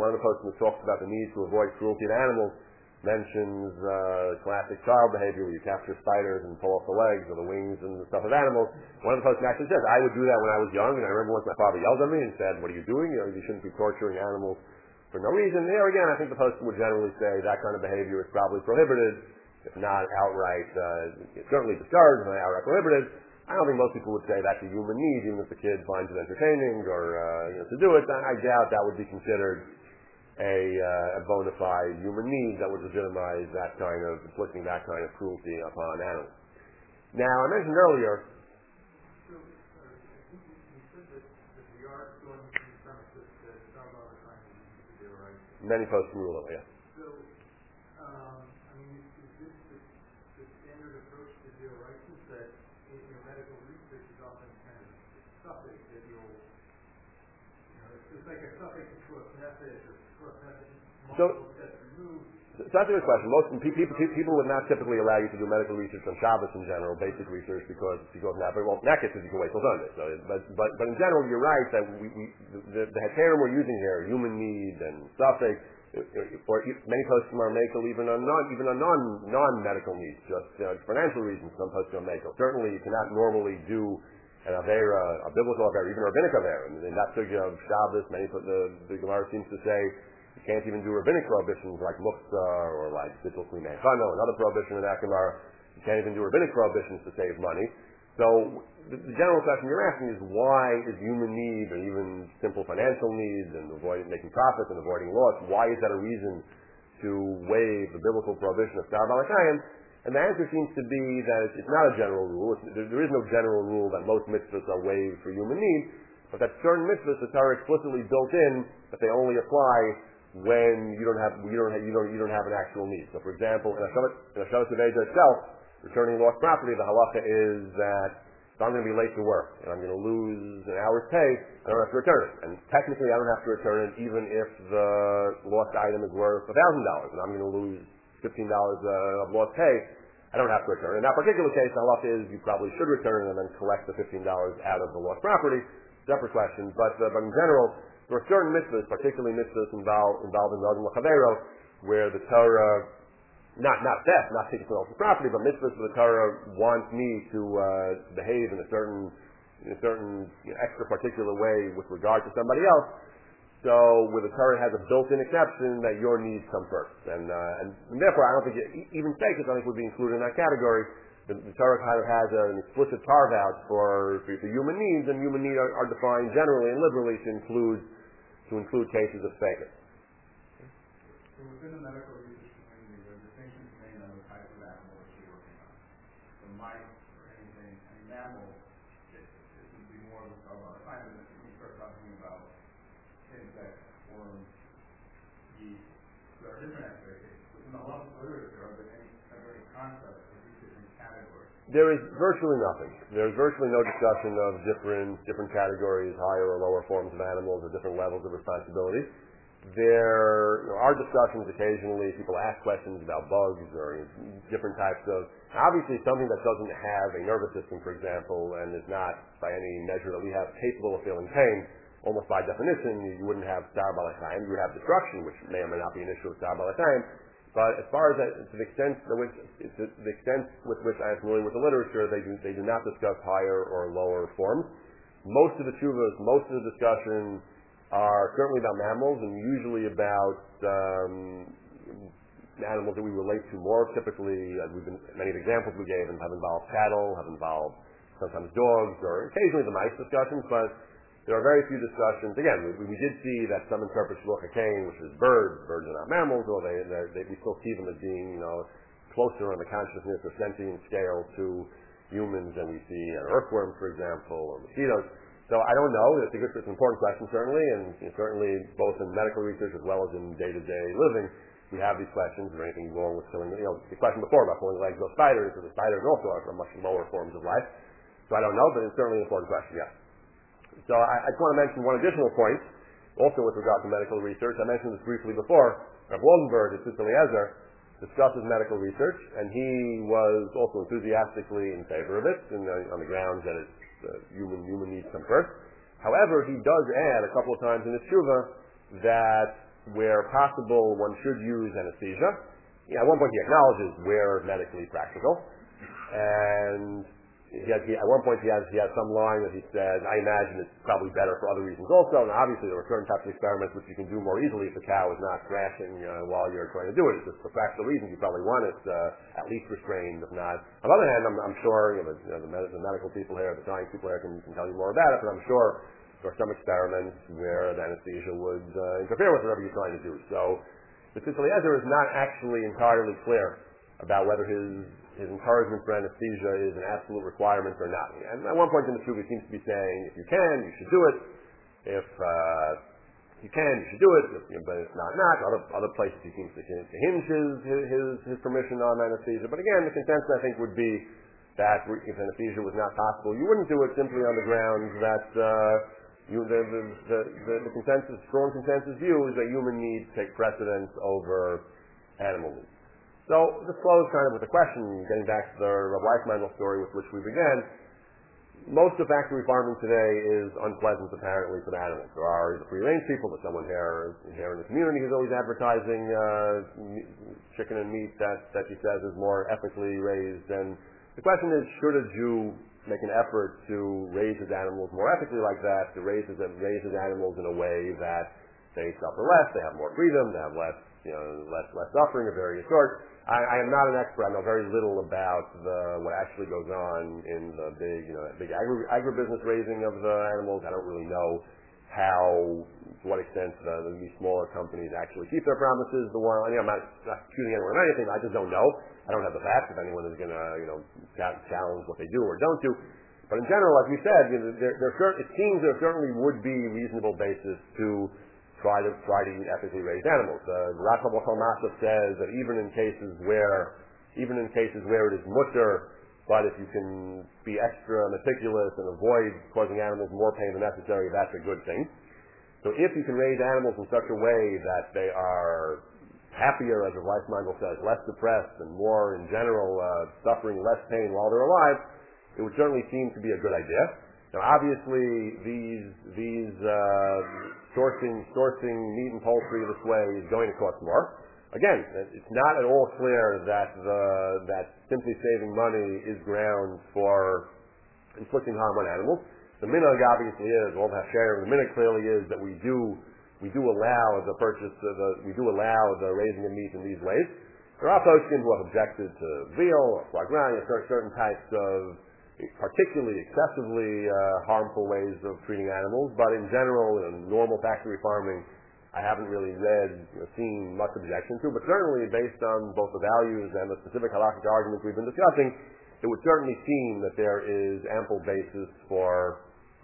S2: the need to avoid cruelty to animals mentions classic child behavior where you capture spiders and pull off the legs or the wings and the stuff of animals. One of the poskim actually says, I would do that when I was young, and I remember once my father yelled at me and said, what are you doing? You shouldn't be torturing animals for no reason. There again, I think the poskim would generally say that kind of behavior is probably prohibited, if not outright, certainly discouraged, if not outright prohibited. I don't think most people would say that's a human need, even if the kid finds it entertaining or to do it. I doubt that would be considered a bona fide human need that would legitimize that kind of inflicting that kind of cruelty upon animals. Now, I mentioned earlier.
S3: So, you said that we are going to the premises that some other kinds of needs to do, right?
S2: Many folks can rule it, yes.
S3: So, is this the standard approach to zeoritis that in your medical research is often kind of suffix that it's like a suffix to a method or multiple steps removed.
S2: So that's a good question. Most people would not typically allow you to do medical research on Shabbos in general, basic research, because you go now. Well, in that case, you can wait till Sunday. So, but in general, you're right that the heterim we're using here, human need and suffix, or many poskim are makel even on non-medical needs, just financial reasons. Some poskim are makel. Certainly, you cannot normally do an avera, a biblical avera, even a rabbinic avera. In that sugya of Shabbos, the Gemara seems to say. You can't even do rabbinic prohibitions like muktzah or like bittul klimei chano, another prohibition in that Gemara. You can't even do rabbinic prohibitions to save money. So the general question you're asking is why is human need or even simple financial needs and making profits and avoiding loss, why is that a reason to waive the biblical prohibition of tzar balakayim? And the answer seems to be that it's not a general rule. There is no general rule that most mitzvahs are waived for human need, but that certain mitzvahs that are explicitly built in that they only apply when you don't have an actual need. So, for example, in a Shabbos Aveja itself, returning lost property, the halacha is that if I'm going to be late to work and I'm going to lose an hour's pay, I don't have to return it. And technically, I don't have to return it even if the lost item is worth $1,000 and I'm going to lose $15 of lost pay. I don't have to return it. In that particular case, the halacha is you probably should return it and then collect the $15 out of the lost property. Separate question, but in general. There are certain mitzvahs, particularly mitzvahs involving Nagim L'Chavero, where the Torah, not theft, not taking someone else's property, but mitzvahs where the Torah wants me to behave in a certain extra particular way with regard to somebody else. So where the Torah has a built-in exception that your needs come first, and therefore I don't think even Seikus I think would be included in that category. the Torah kind of has an explicit carve-out for human needs, and human needs are defined generally and liberally to include cases of sickness.
S3: So within the medical research community, there are distinctions made on the type of animal that you're working on. The mice or anything, and mammal, it would be more of a kind of when you start talking about insects, worms, yeast. There are different expectations. Within the level of literature, are there any concepts for these different categories?
S2: There is virtually nothing. There's virtually no discussion of different categories, higher or lower forms of animals, or different levels of responsibility. There are discussions occasionally. People ask questions about bugs or different types of. Obviously, something that doesn't have a nervous system, for example, and is not by any measure that we have capable of feeling pain. Almost by definition, you wouldn't have Tsar Balatayim. You would have destruction, which may or may not be an issue with Tsar Balatayim. But as far as to the extent with which I am familiar with the literature, they do not discuss higher or lower forms. Most of the tshuvas, most of the discussion are certainly about mammals and usually about animals that we relate to more. Typically, many of the examples we gave have involved cattle, have involved sometimes dogs, or occasionally the mice discussions, but there are very few discussions. Again, we did see that some interpret shluch hakain, which is birds. Birds are not mammals, although we still see them as being, closer on the consciousness or sentient scale to humans than we see an earthworm, for example, or mosquitoes. So I don't know. It's an important question, certainly, and certainly both in medical research as well as in day-to-day living, we have these questions. Is there anything wrong with killing? The question before about pulling the legs of spiders, so the spiders also are much lower forms of life. So I don't know, but it's certainly an important question, yes. So I just want to mention one additional point, also with regard to medical research. I mentioned this briefly before. Rav Waldenberg at Tzitz Eliezer discusses medical research, and he was also enthusiastically in favor of it, on the grounds that human needs come first. However, he does add a couple of times in his tshuva that where possible one should use anesthesia. At one point he acknowledges where medically practical, and at one point he has some line that he says, I imagine it's probably better for other reasons also. And obviously there are certain types of experiments which you can do more easily if the cow is not crashing while you're trying to do it. It's just for practical reasons you probably want it at least restrained, if not. On the other hand, I'm sure the medical people here, the science people here can tell you more about it, but I'm sure there are some experiments where the anesthesia would interfere with whatever you're trying to do. So the Tzitz Eliezer is not actually entirely clear about whether his encouragement for anesthesia is an absolute requirement or not. And at one point in the tshuva, he seems to be saying, if you can, you should do it. If you can, you should do it. But if not. Other places he seems to hinge his permission on anesthesia. But again, the consensus I think would be that if anesthesia was not possible, you wouldn't do it simply on the grounds that the strong consensus view is that human needs take precedence over animal needs. So this flows kind of with the question, getting back to the Rav Weissmandl story with which we began. Most of factory farming today is unpleasant, apparently, for the animals. There are the free-range people, but someone here in the community who's always advertising chicken and meat that he says is more ethically raised. And the question is, should a Jew make an effort to raise his animals more ethically like that, to raise his animals in a way that they suffer less, they have more freedom, they have less suffering of various sorts. I am not an expert. I know very little about what actually goes on in the big agribusiness raising of the animals. I don't really know to what extent these smaller companies actually keep their promises. I'm not shooting anyone or anything. I just don't know. I don't have the facts if anyone is going to challenge what they do or don't do. But in general, like we said, it seems there certainly would be reasonable basis to try to eat ethically raised animals. Rav Masaf says that even in cases where it is mutter, but if you can be extra meticulous and avoid causing animals more pain than necessary, that's a good thing. So if you can raise animals in such a way that they are happier, as Weissmandl says, less depressed and more in general suffering less pain while they're alive, it would certainly seem to be a good idea. Now, obviously, these sourcing meat and poultry this way is going to cost more. Again, it's not at all clear that simply saving money is grounds for inflicting harm on animals. The minhag obviously is, all that sharing. The minhag clearly is that we do allow the raising of meat in these ways. There are poskim who have objected to veal or foie gras, certain types of particularly excessively harmful ways of treating animals, but in general, in normal factory farming, I haven't really seen much objection to, but certainly based on both the values and the specific halakhic arguments we've been discussing, it would certainly seem that there is ample basis for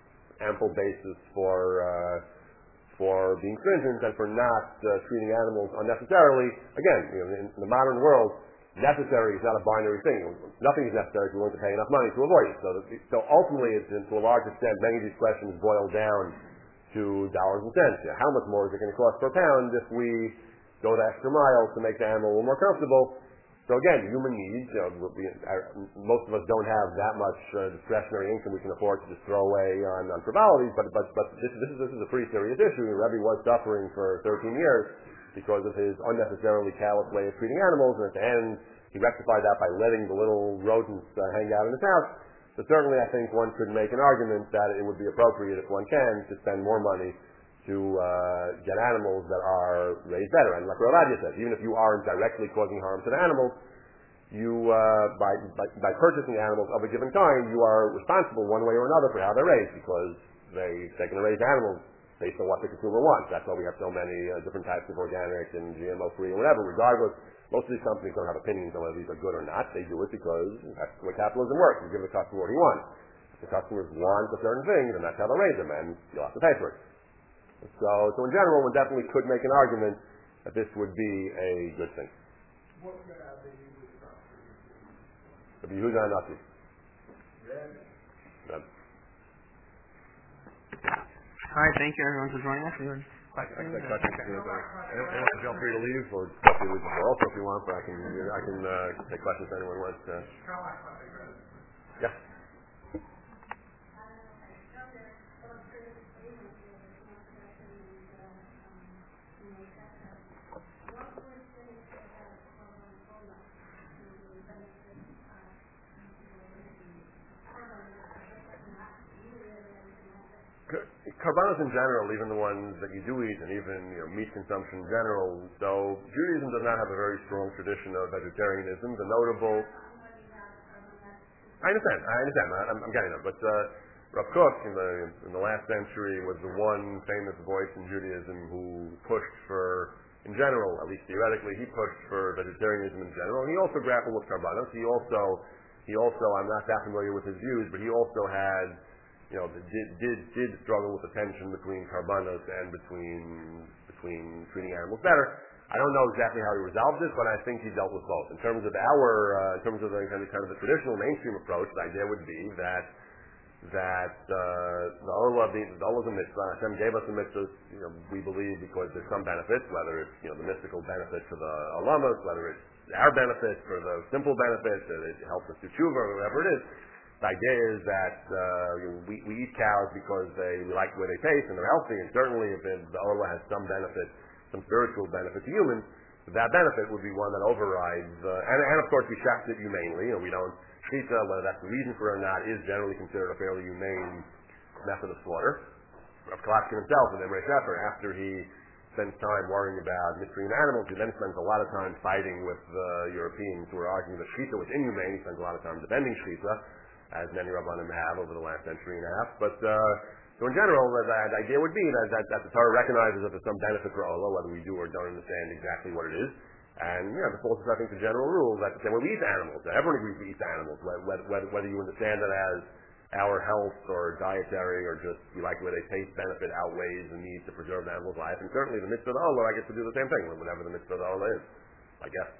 S2: being stringent and for not treating animals unnecessarily. Again, in the modern world, necessary is not a binary thing. Nothing is necessary if you're willing to pay enough money to avoid it. So ultimately, to a large extent, many of these questions boil down to dollars and cents. How much more is it going to cost per pound if we go the extra mile to make the animal a little more comfortable? So again, human needs, most of us don't have that much discretionary income we can afford to just throw away on frivolities, but this is a pretty serious issue. Rebbe was suffering for 13 years because of his unnecessarily callous way of treating animals, and at the end he rectified that by letting the little rodents hang out in his house. So certainly I think one could make an argument that it would be appropriate, if one can, to spend more money to get animals that are raised better. And like Rav Ovadia says, even if you aren't directly causing harm to the animals, you by purchasing animals of a given kind, you are responsible one way or another for how they're raised, because they're going to raise animals based on what the consumer wants. That's why we have so many different types of organic and GMO-free or whatever. Regardless, most of these companies don't have opinions on whether these are good or not. They do it because that's the way capitalism works. You give the customer what he wants. If the customers want a certain thing, then that's how they'll raise them, and you'll have to pay for it. So in general, one definitely could make an argument that this would be a good thing.
S3: What would they use this from?
S2: Rabbi Yehuda Hanassi.
S1: All right, thank you everyone for joining us. Anyone questions?
S2: Anyone feel free to leave, or stuff you leave also if you want, but I can take questions if anyone wants to. Yeah. Karbanos in general, even the ones that you do eat, and even meat consumption in general. So Judaism does not have a very strong tradition of vegetarianism. The notable, I understand. I'm getting it. But Rav Kook in the last century was the one famous voice in Judaism who pushed for, in general, at least theoretically, he pushed for vegetarianism in general. And he also grappled with Karbanos. He also, I'm not that familiar with his views, but he also had, did struggle with the tension between Karbanos and between treating animals better. I don't know exactly how he resolved this, but I think he dealt with both. In terms of the kind of the traditional mainstream approach, the idea would be that the Olah is a mitzvah. Hashem gave us a mitzvah, we believe, because there's some benefits, whether it's the mystical benefit for the alamas, whether it's our benefit for the simple benefit, that it helps us do tshuva, or whatever it is. The idea is that we eat cows because we like the way they taste and they're healthy, and certainly if the Olah has some benefit, some spiritual benefit to humans, that benefit would be one that overrides, and of course we shaft it humanely. We don't shechita, whether that's the reason for it or not, is generally considered a fairly humane method of slaughter. Rav Kalashkin himself, and Emrei Shefer, after he spends time worrying about mistreating animals, he then spends a lot of time fighting with the Europeans who are arguing that shechita was inhumane. He spends a lot of time defending shechita, as many Rabbanim have over the last century and a half. But so in general, the idea would be that the Torah recognizes that there's some benefit for Olah, whether we do or don't understand exactly what it is. And the closest, I think, to general rule that when we eat animals, that everyone agrees we eat animals, whether you understand it as our health or dietary or just we like the way they taste benefit outweighs the need to preserve the animal's life. And certainly the mitzvah of the Olah, I guess, to do the same thing, whatever the mitzvah of the Olah is, I guess.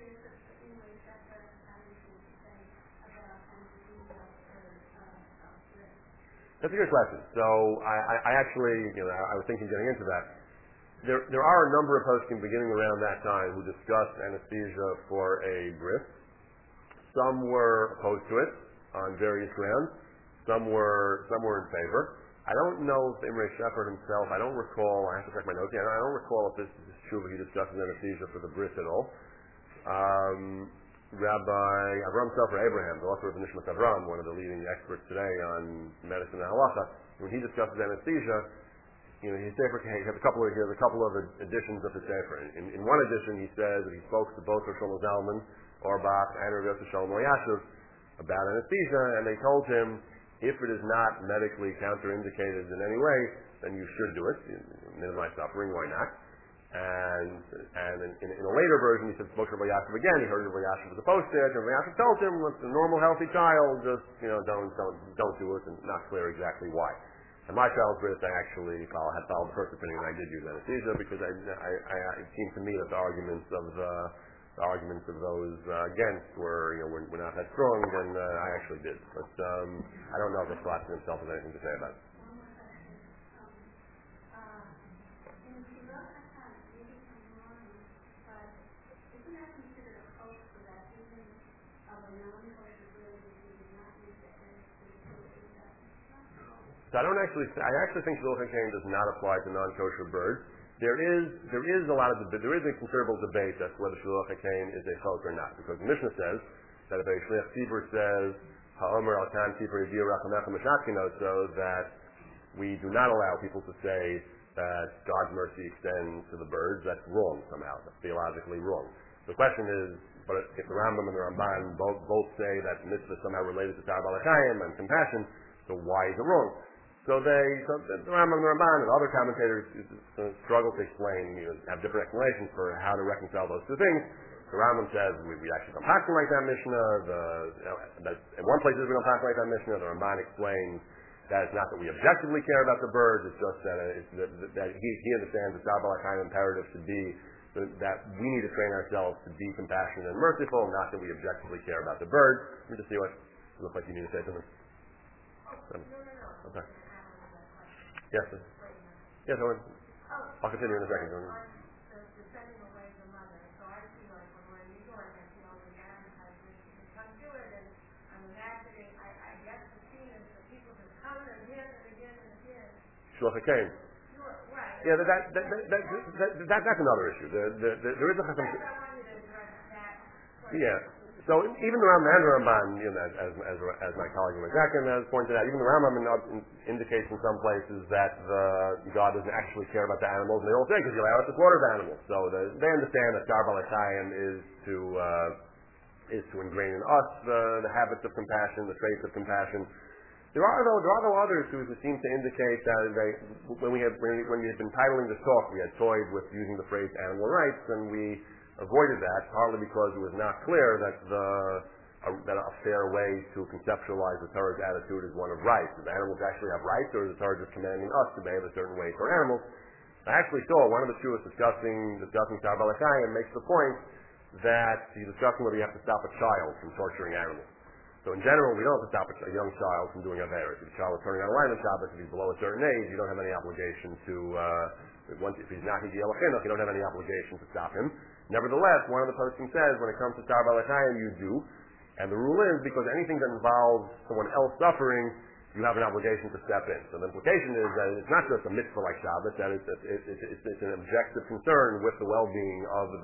S2: That's a good question. So I actually, I was thinking getting into that. There are a number of poskim beginning around that time who discussed anesthesia for a bris. Some were opposed to it on various grounds. Some were in favor. I don't know if Emrei Shefer himself, I don't recall, I have to check my notes here, I don't recall if this is true, but he discusses anesthesia for the bris at all. Rabbi Avram Sofer Abraham, the author of the Nishmat Avram, one of the leading experts today on medicine and halacha, when he discusses anesthesia, his Sefer, he has a couple of editions of his Sefer. In one edition, he says that he spoke to both Rosh Shlomo Zalman Auerbach and Rav Yosef Shalom Elyashiv about anesthesia, and they told him, if it is not medically counterindicated in any way, then you should do it. Minimize suffering, why not? And in a later version, he said, spoke to Rav Elyashiv again. He heard Rav Elyashiv was opposed to it, and Rav Elyashiv told him, with a normal, healthy child, just don't do it, and not clear exactly why. And my child's birth, I actually had followed the first opinion, and I did use anesthesia because it seemed to me that the arguments of those against were not that strong, and I actually did. But I don't know if Rav himself has anything to say about it. So I actually think Shluch HaKain does not apply to non-kosher birds. There is a considerable debate as to whether Shluch HaKain is a chok or not, because the Mishnah says that if a Shliach Tzibur says Ha'omer al Kan Tzibur Yidir Rachamecha Meshachkinot, so that we do not allow people to say that God's mercy extends to the birds, that's wrong somehow. That's theologically wrong. The question is, but if the Rambam and the Ramban both say that mitzvah is somehow related to Tzar B'alei Chayim and compassion, so why is it wrong? So the Rambam and the Ramban and other commentators struggle to explain, have different explanations for how to reconcile those two things. The Rambam says we actually don't pass like that Mishnah. In one place we don't pass like that Mishnah. The Ramban explains that it's not that we objectively care about the birds, it's just that he understands the Tzar B'alei Chayim imperative to be that we need to train ourselves to be compassionate and merciful, not that we objectively care about the birds. Let me just see what it looks like you need to say something. Okay. Yes, sir. Yes, I'll continue in a second.
S4: Sending away the mother. So I see like when we're in New York, I see all the advertisements. You can come to it, and I'm imagining, I guess the scene is that people just come and again and again and again.
S2: Shluch HaKain.
S4: Right.
S2: Yeah, that's another issue. There is a...
S4: I want you to address that.
S2: Yeah. So even the Rambam and the Ramban, as my colleague Zakin has pointed out, even the Rambam indicates in some places that God doesn't actually care about the animals, and they all say because He allows us to slaughter the animals. So they understand that Tzar B'alei Chayim is to ingrain in us the habits of compassion, the traits of compassion. There are though others who seem to indicate that when we had been titling this talk, we had toyed with using the phrase animal rights, and we avoided that, partly because it was not clear that a fair way to conceptualize the Torah's attitude is one of rights. Do the animals actually have rights, or is the Torah just commanding us to behave a certain way toward animals? I actually saw one of the Jews discussing Tzar B'alei Chayim makes the point that he's discussing whether you have to stop a child from torturing animals. So in general, we don't have to stop a young child from doing Averis. If a child is turning on a line on Shabbos, if he's below a certain age, you don't have any obligation to, if he's not Higiyel Chinuch, you don't have any obligation to stop him. Nevertheless, one of the posting says, when it comes to Tzar B'alei Chayim, you do. And the rule is, because anything that involves someone else suffering, you have an obligation to step in. So the implication is that it's not just a mitzvah like Shabbos, that it's an objective concern with the well-being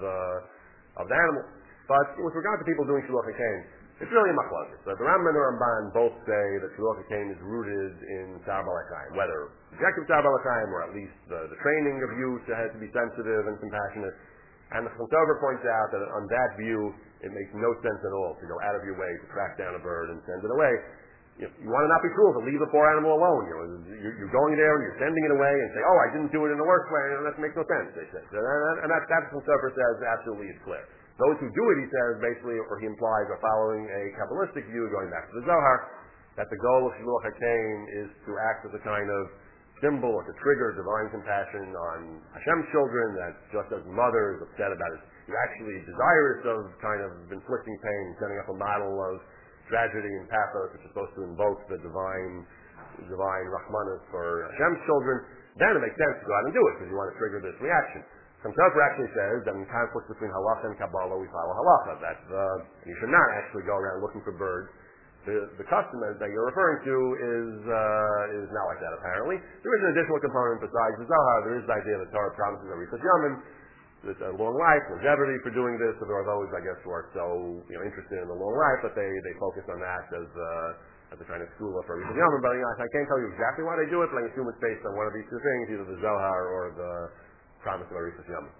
S2: of the animal. But with regard to people doing Shluch HaKain, it's really a machlokes. So the Rambam and the Ramban both say that Shluch HaKain is rooted in Tzar B'alei Chayim, whether objective Tzar B'alei Chayim or at least the training of youth has to be sensitive and compassionate. And the Chaim Sofer points out that on that view, it makes no sense at all to go out of your way to track down a bird and send it away. You want to not be cruel, to leave the poor animal alone. You're going there and you're sending it away and say, oh, I didn't do it in the worst way, and that makes no sense, they say. And that Chaim Sofer says absolutely is clear. Those who do it, he says, basically, or he implies, are following a Kabbalistic view, going back to the Zohar, that the goal of Shluch HaKain is to act as a kind of symbol or to trigger divine compassion on Hashem's children, that just as the mother is upset about it, you're actually desirous of kind of inflicting pain, setting up a model of tragedy and pathos, which is supposed to invoke the divine Rahmanas for Hashem's children, then it makes sense to go out and do it, because you want to trigger this reaction. Chaim Sofer actually says that in conflict between halacha and Kabbalah, we follow halacha, that you should not actually go around looking for birds. The custom that you're referring to is not like that, apparently. There is an additional component besides the Zohar. There is the idea that Torah promises a Rishas Yamin, there's a long life, longevity for doing this. So there are those, I guess, who are so interested in the long life that they focus on that as a kind of school for Rishis Yamim, but I can't tell you exactly why they do it, but I assume it's based on one of these two things, either the Zohar or the promise of Rishis Yamim.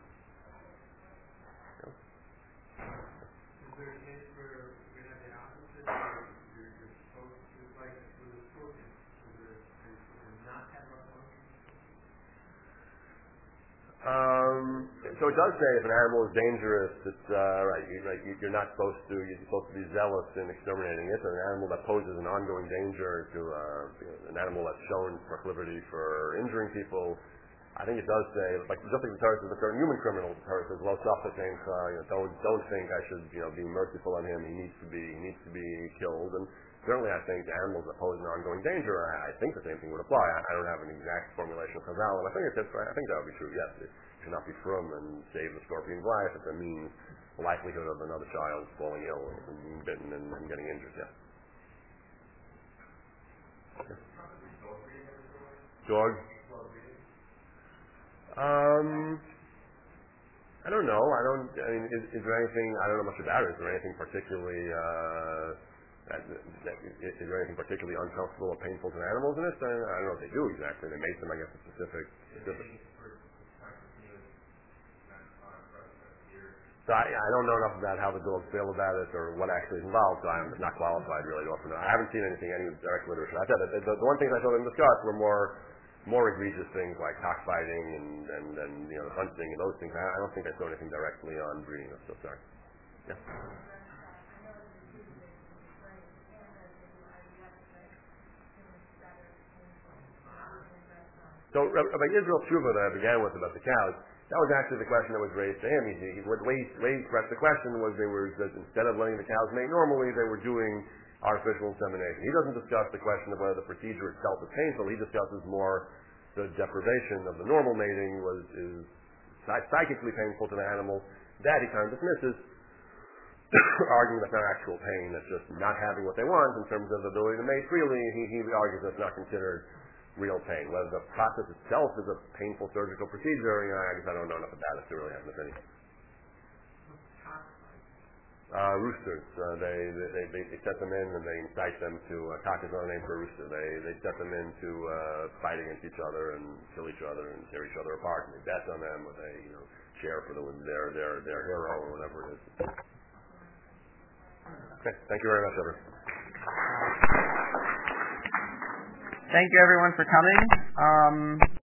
S2: So it does say if an animal is dangerous, it's right. You're not supposed to. You're supposed to be zealous in exterminating it. An animal that poses an ongoing danger to an animal that's shown proclivity for injuring people. I think it does say, like just like the Torah says, the certain human criminal, the Torah says, "Lo think, don't think I should be merciful on him. He needs to be killed." And certainly, I think the animals that pose an ongoing danger, I think the same thing would apply. I don't have an exact formulation of Chazal, and I think that would be true. Yes, it should not be from and save the scorpion's life if it means the likelihood of another child falling ill and being bitten and getting injured. Yes. George. I don't know. Is there anything? I don't know much about it. Is there anything particularly? Is there anything particularly uncomfortable or painful to animals in it? I don't know what they do exactly. They make them, I guess, a specific. So I don't know enough about how the dogs feel about it or what actually is involved, so I'm not qualified really to offer. I haven't seen any direct literature. I said that the one thing I saw them discuss were more egregious things like cockfighting and hunting and those things. I don't think I saw anything directly on breeding. I'm so sorry. Yeah. So Rabbi Yisrael Tshuva that I began with about the cows, that was actually the question that was raised to him. The way he expressed the question was that instead of letting the cows mate normally, they were doing artificial insemination. He doesn't discuss the question of whether the procedure itself is painful. He discusses more the deprivation of the normal mating is psychically painful to the animal. That he kind of dismisses, arguing that's not actual pain, that's just not having what they want in terms of the ability to mate freely. He argues that's not considered real pain. Whether the process itself is a painful surgical procedure, I guess I don't know enough about it to really have an opinion. Roosters. They set them in and they incite them to cock is not a name for a rooster. They set them in to fight against each other and kill each other and tear each other apart, and they bet on them, or they share for their hero or whatever it is. Okay, thank you very much, everyone.
S1: Thank you everyone for coming.